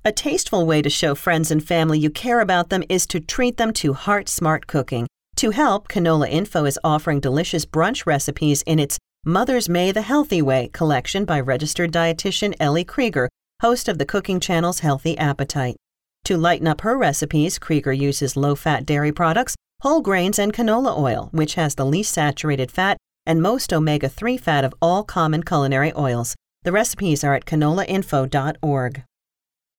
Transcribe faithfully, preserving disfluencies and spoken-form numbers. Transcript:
A tasteful way to show friends and family you care about them is to treat them to Heart Smart Cooking. To help, Canola Info is offering delicious brunch recipes in its Mother's May the Healthy Way collection by registered dietitian Ellie Krieger, host of the cooking channel's Healthy Appetite. To lighten up her recipes, Krieger uses low-fat dairy products, whole grains, and canola oil, which has the least saturated fat and most omega three fat of all common culinary oils. The recipes are at canola info dot org.